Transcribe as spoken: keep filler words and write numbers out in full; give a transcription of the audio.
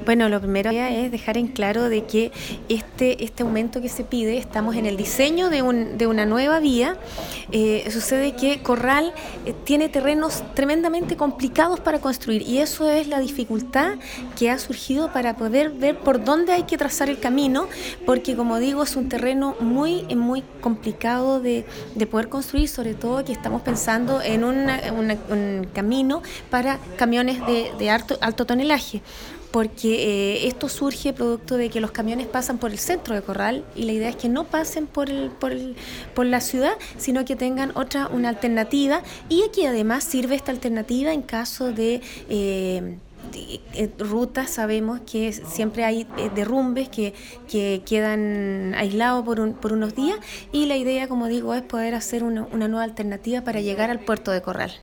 Bueno, lo primero es dejar en claro de que este, este aumento que se pide, estamos en el diseño de, un, de una nueva vía. Eh, sucede que Corral eh, tiene terrenos tremendamente complicados para construir y eso es la dificultad que ha surgido para poder ver por dónde hay que trazar el camino, porque como digo, es un terreno muy, muy complicado de, de poder construir, sobre todo que estamos pensando en una, una, un camino para camiones de, de alto, alto tonelaje. Porque eh, esto surge producto de que los camiones pasan por el centro de Corral y la idea es que no pasen por, el, por, el, por la ciudad, sino que tengan otra, una alternativa, y aquí además sirve esta alternativa en caso de... Eh, rutas. Sabemos que siempre hay derrumbes que, que quedan aislados por, un, por unos días, y la idea, como digo, es poder hacer una, una nueva alternativa para llegar al puerto de Corral.